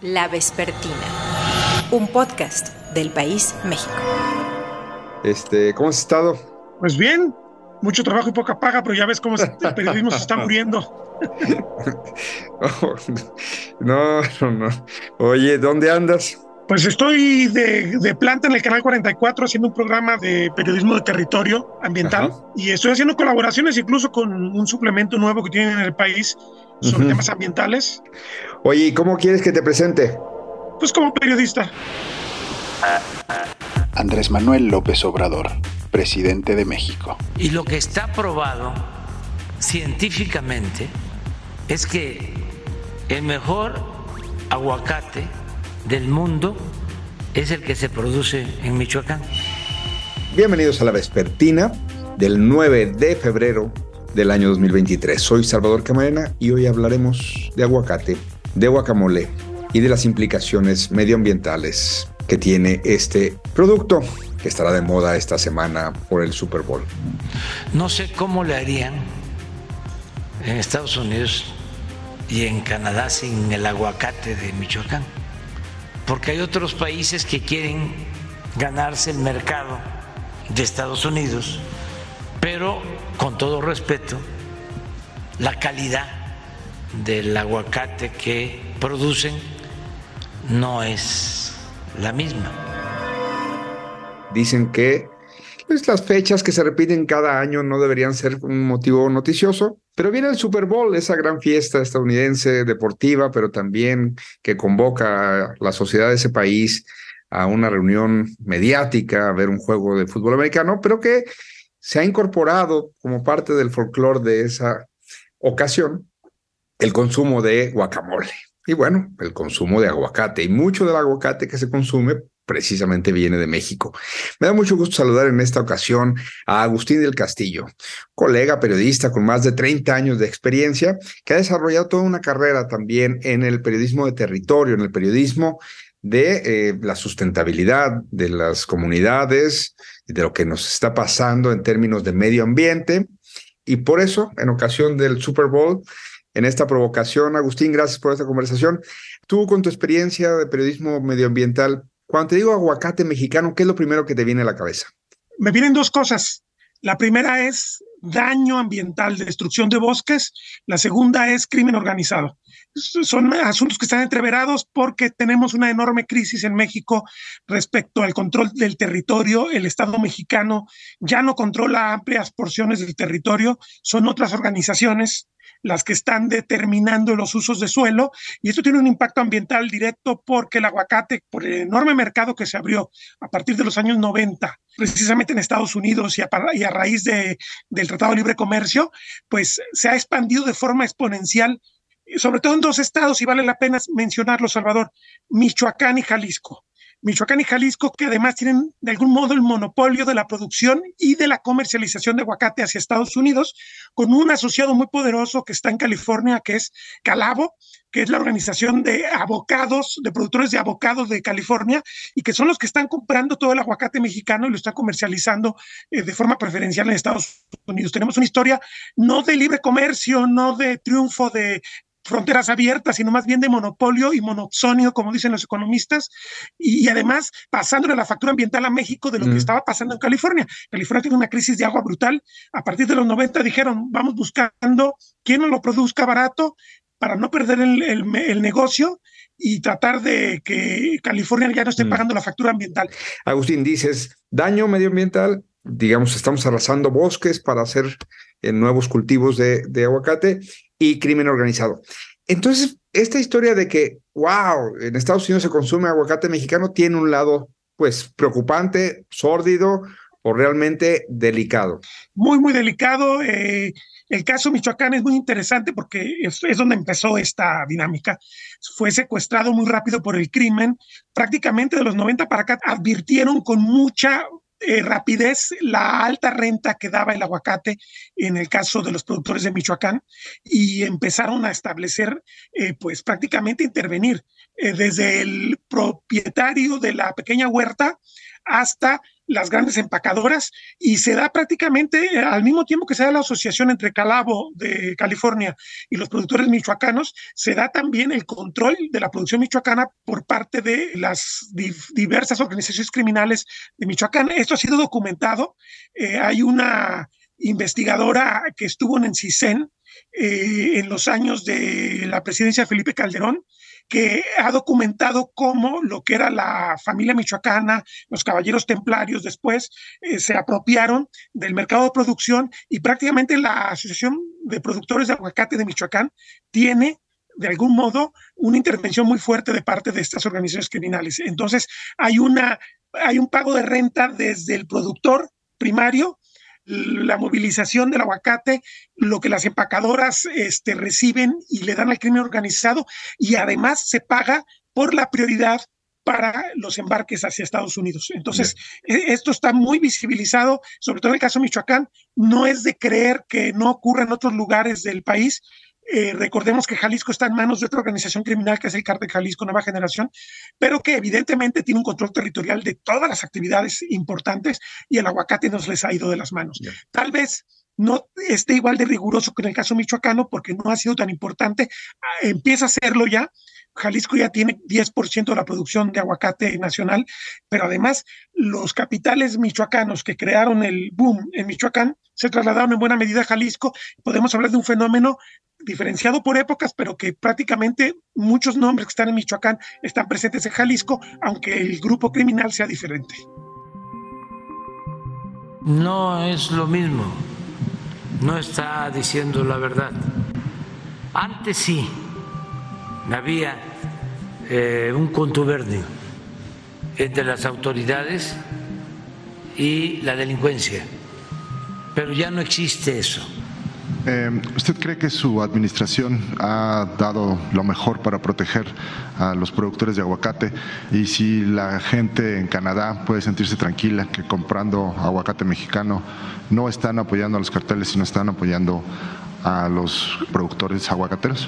La Vespertina, un podcast del País México. ¿Cómo has estado? Pues bien, mucho trabajo y poca paga, pero ya ves cómo el periodismo se está muriendo. No. Oye, ¿dónde andas? Pues estoy de planta en el Canal 44 haciendo un programa de periodismo de territorio ambiental. Ajá. Y estoy haciendo colaboraciones incluso con un suplemento nuevo que tienen en el país sobre temas ambientales. Oye, ¿y cómo quieres que te presente? Pues como periodista. Andrés Manuel López Obrador, presidente de México. Y lo que está probado científicamente es que el mejor aguacate del mundo es el que se produce en Michoacán. Bienvenidos a La Vespertina del 9 de febrero del año 2023. Soy Salvador Camarena y hoy hablaremos de aguacate, de guacamole y de las implicaciones medioambientales que tiene este producto que estará de moda esta semana por el Super Bowl. No sé cómo le harían en Estados Unidos y en Canadá sin el aguacate de Michoacán, porque hay otros países que quieren ganarse el mercado de Estados Unidos, pero con todo respeto, la calidad del aguacate que producen no es la misma. Dicen que las fechas que se repiten cada año no deberían ser un motivo noticioso, pero viene el Super Bowl, esa gran fiesta estadounidense deportiva, pero también que convoca a la sociedad de ese país a una reunión mediática, a ver un juego de fútbol americano, pero que se ha incorporado como parte del folclore de esa ocasión el consumo de guacamole. Y bueno, el consumo de aguacate. Y mucho del aguacate que se consume precisamente viene de México. Me da mucho gusto saludar en esta ocasión a Agustín del Castillo, colega periodista con más de 30 años de experiencia, que ha desarrollado toda una carrera también en el periodismo de territorio, en el periodismo de la sustentabilidad de las comunidades, de lo que nos está pasando en términos de medio ambiente. Y por eso, en ocasión del Super Bowl, en esta provocación, Agustín, gracias por esta conversación. Tú, con tu experiencia de periodismo medioambiental, cuando te digo aguacate mexicano, ¿qué es lo primero que te viene a la cabeza? Me vienen dos cosas. La primera es daño ambiental, destrucción de bosques. La segunda es crimen organizado. Son asuntos que están entreverados porque tenemos una enorme crisis en México respecto al control del territorio. El Estado mexicano ya no controla amplias porciones del territorio, son otras organizaciones las que están determinando los usos de suelo, y esto tiene un impacto ambiental directo porque el aguacate, por el enorme mercado que se abrió a partir de los años 90, precisamente en Estados Unidos y a raíz del Tratado de Libre Comercio, pues se ha expandido de forma exponencial, sobre todo en dos estados, y vale la pena mencionarlo, Salvador: Michoacán y Jalisco. Michoacán y Jalisco, que además tienen de algún modo el monopolio de la producción y de la comercialización de aguacate hacia Estados Unidos, con un asociado muy poderoso que está en California, que es Calavo, que es la organización de avocados, de productores de avocados de California, y que son los que están comprando todo el aguacate mexicano y lo están comercializando de forma preferencial en Estados Unidos. Tenemos una historia no de libre comercio, no de triunfo de fronteras abiertas, sino más bien de monopolio y monoxonio, como dicen los economistas, y además pasándole la factura ambiental a México de lo que estaba pasando en California. California tiene una crisis de agua brutal. A partir de los 90 dijeron, vamos buscando quién nos lo produzca barato para no perder el negocio y tratar de que California ya no esté pagando la factura ambiental. Agustín, dices, daño medioambiental, digamos, estamos arrasando bosques para hacer nuevos cultivos de aguacate, y crimen organizado. Entonces, esta historia de que, wow, en Estados Unidos se consume aguacate mexicano tiene un lado, pues, preocupante, sórdido o realmente delicado. Muy, muy delicado. El caso Michoacán es muy interesante porque es donde empezó esta dinámica. Fue secuestrado muy rápido por el crimen. Prácticamente de los 90 para acá advirtieron con mucha rapidez la alta renta que daba el aguacate en el caso de los productores de Michoacán, y empezaron a establecer, pues prácticamente intervenir desde el propietario de la pequeña huerta hasta las grandes empacadoras, y se da prácticamente al mismo tiempo que se da la asociación entre Calavo de California y los productores michoacanos, se da también el control de la producción michoacana por parte de las diversas organizaciones criminales de Michoacán. Esto ha sido documentado. Hay una investigadora que estuvo en CISEN en los años de la presidencia de Felipe Calderón, que ha documentado cómo lo que era la familia michoacana, los caballeros templarios después, se apropiaron del mercado de producción, y prácticamente la Asociación de Productores de Aguacate de Michoacán tiene de algún modo una intervención muy fuerte de parte de estas organizaciones criminales. Entonces hay un pago de renta desde el productor primario, la movilización del aguacate, lo que las empacadoras reciben y le dan al crimen organizado, y además se paga por la prioridad para los embarques hacia Estados Unidos. Entonces, esto está muy visibilizado, sobre todo en el caso de Michoacán. No es de creer que no ocurra en otros lugares del país. Recordemos que Jalisco está en manos de otra organización criminal, que es el Cártel Jalisco Nueva Generación, pero que evidentemente tiene un control territorial de todas las actividades importantes, y el aguacate nos les ha ido de las manos. Tal vez no esté igual de riguroso que en el caso michoacano, porque no ha sido tan importante. Empieza a serlo ya. Jalisco ya tiene 10% de la producción de aguacate nacional, pero además los capitales michoacanos que crearon el boom en Michoacán se trasladaron en buena medida a Jalisco. Podemos hablar de un fenómeno diferenciado por épocas, pero que prácticamente muchos nombres que están en Michoacán están presentes en Jalisco, aunque el grupo criminal sea diferente. No es lo mismo, no está diciendo la verdad. Antes sí había un contubernio entre las autoridades y la delincuencia, pero ya no existe eso. ¿Usted cree que su administración ha dado lo mejor para proteger a los productores de aguacate? Y si la gente en Canadá puede sentirse tranquila que comprando aguacate mexicano no están apoyando a los carteles, sino están apoyando a los productores aguacateros.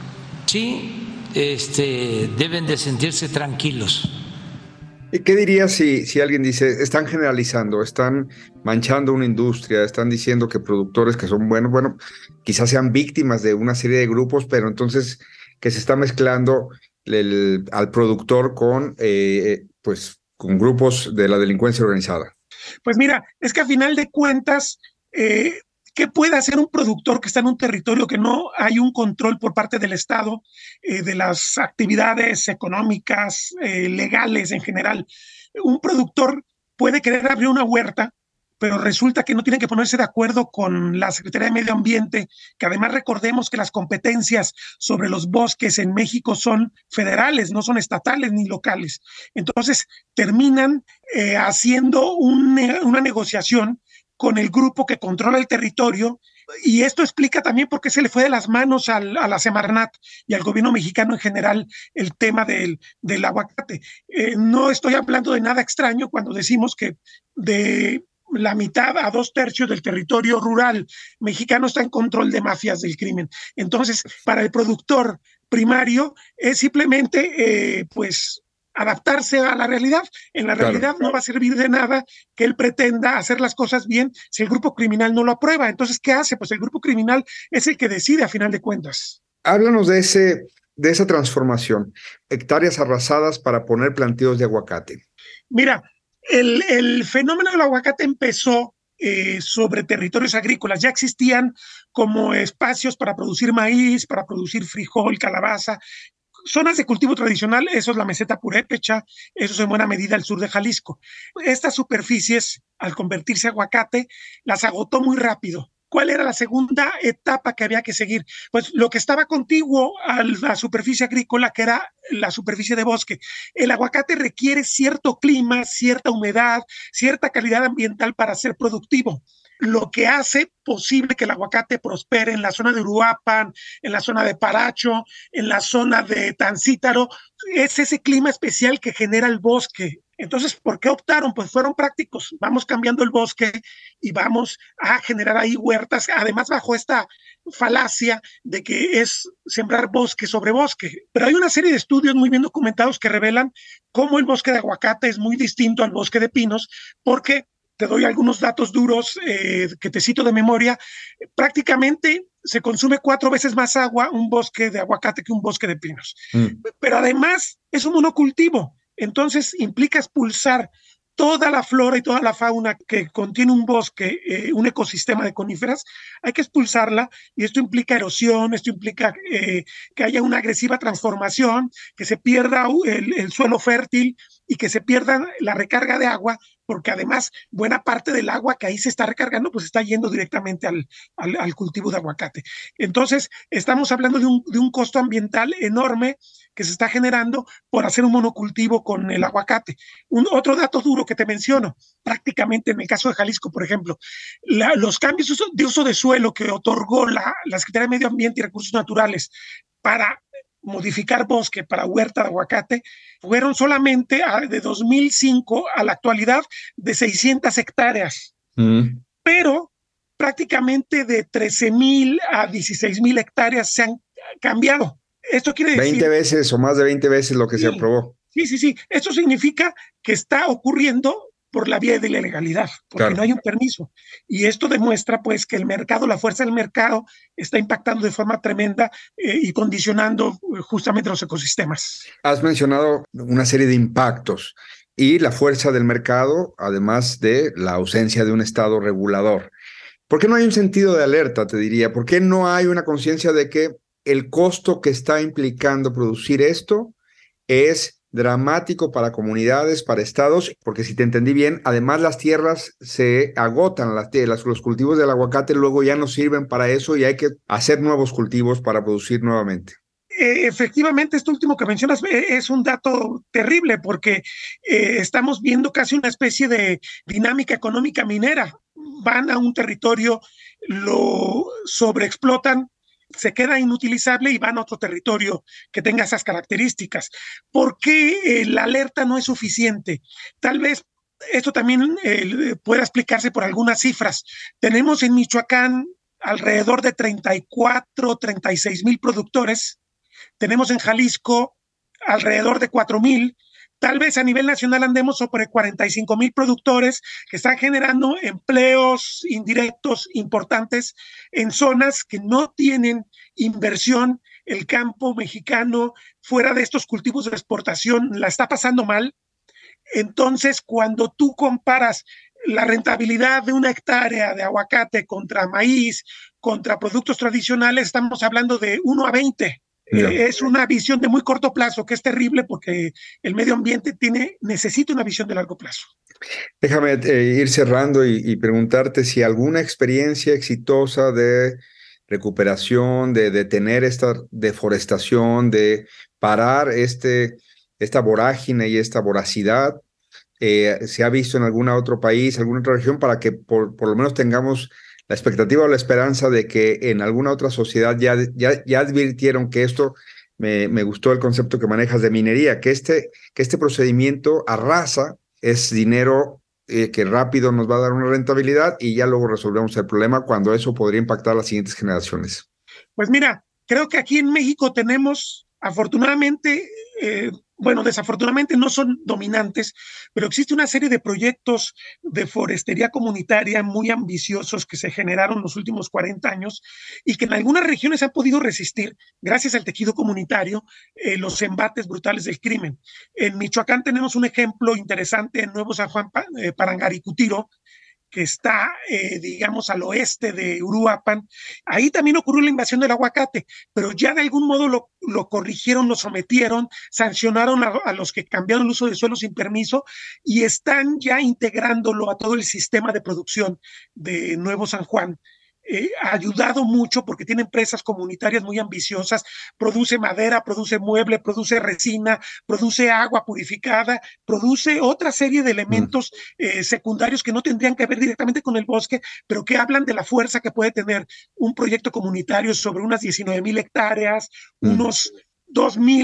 Sí, deben de sentirse tranquilos. ¿Qué dirías si alguien dice, están generalizando, están manchando una industria, están diciendo que productores que son buenos, bueno, quizás sean víctimas de una serie de grupos, pero entonces que se está mezclando al productor con grupos de la delincuencia organizada? Pues mira, es que a final de cuentas, ¿qué puede hacer un productor que está en un territorio que no hay un control por parte del Estado de las actividades económicas, legales en general? Un productor puede querer abrir una huerta, pero resulta que no tienen que ponerse de acuerdo con la Secretaría de Medio Ambiente, que además recordemos que las competencias sobre los bosques en México son federales, no son estatales ni locales. Entonces terminan haciendo una negociación con el grupo que controla el territorio, y esto explica también por qué se le fue de las manos a la Semarnat y al gobierno mexicano en general el tema del aguacate. No estoy hablando de nada extraño cuando decimos que de la mitad a 2/3 del territorio rural mexicano está en control de mafias del crimen. Entonces, para el productor primario es simplemente, adaptarse a la realidad. En la realidad no va a servir de nada que él pretenda hacer las cosas bien si el grupo criminal no lo aprueba. Entonces, ¿qué hace? Pues el grupo criminal es el que decide a final de cuentas. Háblanos de esa transformación. Hectáreas arrasadas para poner plantíos de aguacate. Mira, el fenómeno del aguacate empezó sobre territorios agrícolas. Ya existían como espacios para producir maíz, para producir frijol, calabaza, zonas de cultivo tradicional. Eso es la meseta purépecha, eso es en buena medida el sur de Jalisco. Estas superficies, al convertirse a aguacate, las agotó muy rápido. ¿Cuál era la segunda etapa que había que seguir? Pues lo que estaba contiguo a la superficie agrícola, que era la superficie de bosque. El aguacate requiere cierto clima, cierta humedad, cierta calidad ambiental para ser productivo. Lo que hace posible que el aguacate prospere en la zona de Uruapan, en la zona de Paracho, en la zona de Tancítaro, es ese clima especial que genera el bosque Entonces, ¿por qué optaron? Pues fueron prácticos. Vamos cambiando el bosque y vamos a generar ahí huertas, además bajo esta falacia de que es sembrar bosque sobre bosque. Pero hay una serie de estudios muy bien documentados que revelan cómo el bosque de aguacate es muy distinto al bosque de pinos, porque te doy algunos datos duros que te cito de memoria. Prácticamente se consume 4 veces más agua un bosque de aguacate que un bosque de pinos. Pero además es un monocultivo. Entonces implica expulsar toda la flora y toda la fauna que contiene un bosque, un ecosistema de coníferas, hay que expulsarla, y esto implica erosión, esto implica que haya una agresiva transformación, que se pierda el suelo fértil y que se pierda la recarga de agua, porque además buena parte del agua que ahí se está recargando pues está yendo directamente al cultivo de aguacate. Entonces estamos hablando de un costo ambiental enorme que se está generando por hacer un monocultivo con el aguacate. Otro dato duro que te menciono, prácticamente en el caso de Jalisco, por ejemplo, los cambios de uso de suelo que otorgó la Secretaría de Medio Ambiente y Recursos Naturales para modificar bosque para huerta de aguacate fueron solamente de 2005 a la actualidad de 600 hectáreas. Pero prácticamente de 13,000 a 16,000 hectáreas se han cambiado. Esto quiere decir 20 veces o más de 20 veces lo que se aprobó. Sí. Esto significa que está ocurriendo por la vía de la ilegalidad, porque no hay un permiso. Y esto demuestra pues que el mercado, la fuerza del mercado está impactando de forma tremenda y condicionando justamente los ecosistemas. Has mencionado una serie de impactos y la fuerza del mercado, además de la ausencia de un Estado regulador. ¿Por qué no hay un sentido de alerta, te diría? ¿Por qué no hay una conciencia de que el costo que está implicando producir esto es dramático para comunidades, para estados? Porque si te entendí bien, además las tierras se agotan, los cultivos del aguacate luego ya no sirven para eso y hay que hacer nuevos cultivos para producir nuevamente. Efectivamente, esto último que mencionas es un dato terrible, porque estamos viendo casi una especie de dinámica económica minera. Van a un territorio, lo sobreexplotan, se queda inutilizable y van a otro territorio que tenga esas características. ¿Por qué la alerta no es suficiente? Tal vez esto también pueda explicarse por algunas cifras. Tenemos en Michoacán alrededor de 34, 36,000 productores. Tenemos en Jalisco alrededor de 4,000. Tal vez a nivel nacional andemos sobre 45,000 productores que están generando empleos indirectos importantes en zonas que no tienen inversión. El campo mexicano, fuera de estos cultivos de exportación, la está pasando mal. Entonces, cuando tú comparas la rentabilidad de una hectárea de aguacate contra maíz, contra productos tradicionales, estamos hablando de 1 a 20. Es una visión de muy corto plazo, que es terrible porque el medio ambiente necesita una visión de largo plazo. Déjame ir cerrando y preguntarte si alguna experiencia exitosa de recuperación, de detener esta deforestación, de parar esta vorágine y esta voracidad, se ha visto en algún otro país, alguna otra región, para que por lo menos tengamos la expectativa o la esperanza de que en alguna otra sociedad ya advirtieron que esto, me gustó el concepto que manejas de minería, que este procedimiento arrasa, es dinero que rápido nos va a dar una rentabilidad y ya luego resolvemos el problema cuando eso podría impactar a las siguientes generaciones. Pues mira, creo que aquí en México tenemos, afortunadamente, desafortunadamente no son dominantes, pero existe una serie de proyectos de forestería comunitaria muy ambiciosos que se generaron en los últimos 40 años y que en algunas regiones han podido resistir, gracias al tejido comunitario, los embates brutales del crimen. En Michoacán tenemos un ejemplo interesante en Nuevo San Juan, Parangaricutiro, que está, digamos, al oeste de Uruapan. Ahí también ocurrió la invasión del aguacate, pero ya de algún modo lo corrigieron, lo sometieron, sancionaron a los que cambiaron el uso de suelo sin permiso y están ya integrándolo a todo el sistema de producción de Nuevo San Juan. Ha ayudado mucho porque tiene empresas comunitarias muy ambiciosas, produce madera, produce mueble, produce resina, produce agua purificada, produce otra serie de elementos secundarios que no tendrían que ver directamente con el bosque, pero que hablan de la fuerza que puede tener un proyecto comunitario sobre unas 19,000 hectáreas, unos 2,000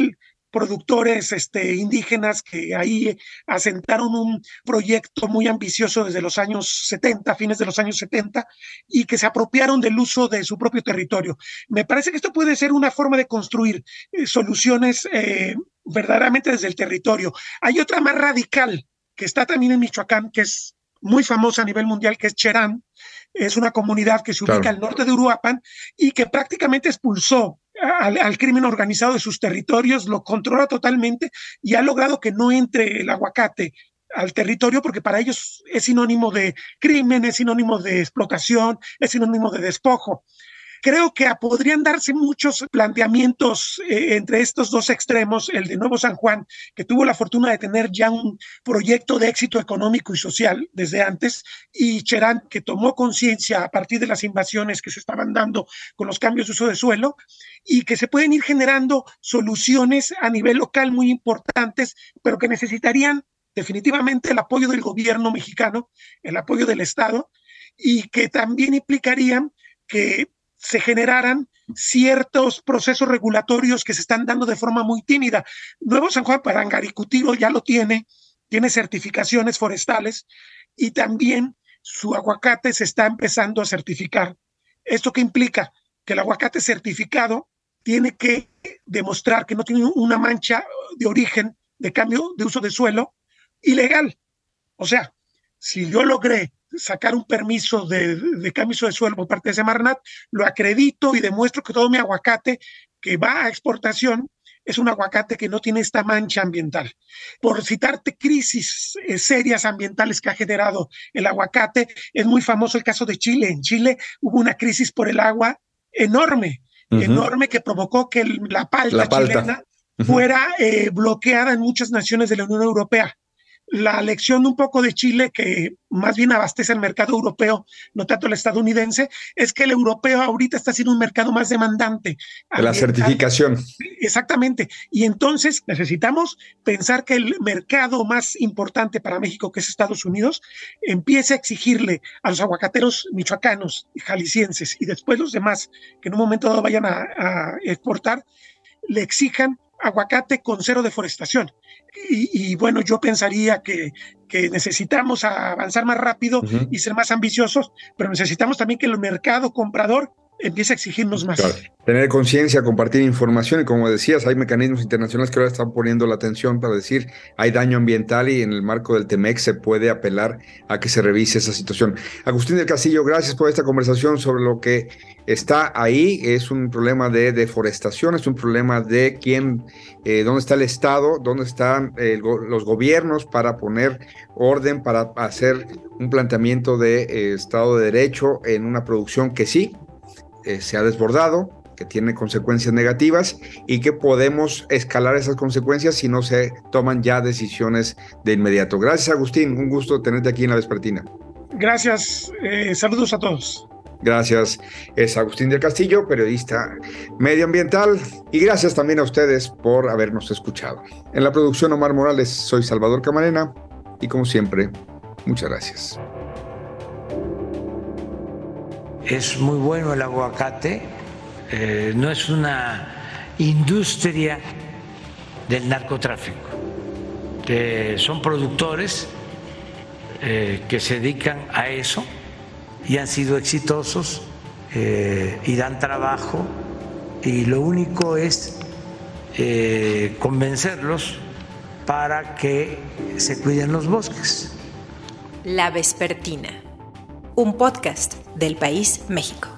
productores indígenas que ahí asentaron un proyecto muy ambicioso desde los años 70, fines de los años 70, y que se apropiaron del uso de su propio territorio. Me parece que esto puede ser una forma de construir soluciones verdaderamente desde el territorio. Hay otra más radical que está también en Michoacán, que es muy famosa a nivel mundial, que es Cherán. Es una comunidad que se ubica al norte de Uruapan y que prácticamente expulsó al crimen organizado de sus territorios, lo controla totalmente y ha logrado que no entre el aguacate al territorio, porque para ellos es sinónimo de crimen, es sinónimo de explotación, es sinónimo de despojo. Creo que podrían darse muchos planteamientos entre estos dos extremos, el de Nuevo San Juan, que tuvo la fortuna de tener ya un proyecto de éxito económico y social desde antes, y Cherán, que tomó conciencia a partir de las invasiones que se estaban dando con los cambios de uso de suelo, y que se pueden ir generando soluciones a nivel local muy importantes, pero que necesitarían definitivamente el apoyo del gobierno mexicano, el apoyo del Estado, y que también implicarían que se generaran ciertos procesos regulatorios que se están dando de forma muy tímida. Nuevo San Juan, Parangaricutiro ya lo tiene certificaciones forestales y también su aguacate se está empezando a certificar. ¿Esto qué implica? Que el aguacate certificado tiene que demostrar que no tiene una mancha de origen de cambio de uso de suelo ilegal. O sea, si yo logré sacar un permiso de cambio de suelo por parte de Semarnat, lo acredito y demuestro que todo mi aguacate que va a exportación es un aguacate que no tiene esta mancha ambiental. Por citarte crisis serias ambientales que ha generado el aguacate, es muy famoso el caso de Chile. En Chile hubo una crisis por el agua enorme, enorme, que provocó que la palta chilena fuera bloqueada en muchas naciones de la Unión Europea. La lección un poco de Chile, que más bien abastece el mercado europeo, no tanto el estadounidense, es que el europeo ahorita está siendo un mercado más demandante. De la certificación. Exactamente. Y entonces necesitamos pensar que el mercado más importante para México, que es Estados Unidos, empiece a exigirle a los aguacateros michoacanos, jaliscienses y después los demás que en un momento dado vayan a exportar, le exijan aguacate con cero deforestación. Y bueno, yo pensaría que necesitamos avanzar más rápido y ser más ambiciosos, pero necesitamos también que el mercado comprador empiece a exigirnos más. Claro. Tener conciencia, compartir información y, como decías, hay mecanismos internacionales que ahora están poniendo la atención para decir hay daño ambiental y en el marco del TEMEC se puede apelar a que se revise esa situación. Agustín del Castillo, gracias por esta conversación sobre lo que está ahí. Es un problema de deforestación, es un problema de dónde está el Estado, dónde están los gobiernos para poner orden, para hacer un planteamiento de Estado de Derecho en una producción que sí se ha desbordado, que tiene consecuencias negativas y que podemos escalar esas consecuencias si no se toman ya decisiones de inmediato. Gracias, Agustín, un gusto tenerte aquí en La Vespertina. Gracias, saludos a todos. Gracias, es Agustín del Castillo, periodista medioambiental, y gracias también a ustedes por habernos escuchado. En la producción, Omar Morales, soy Salvador Camarena y como siempre, muchas gracias. Es muy bueno el aguacate, no es una industria del narcotráfico. Son productores que se dedican a eso y han sido exitosos y dan trabajo, y lo único es convencerlos para que se cuiden los bosques. La Vespertina, un podcast del País México.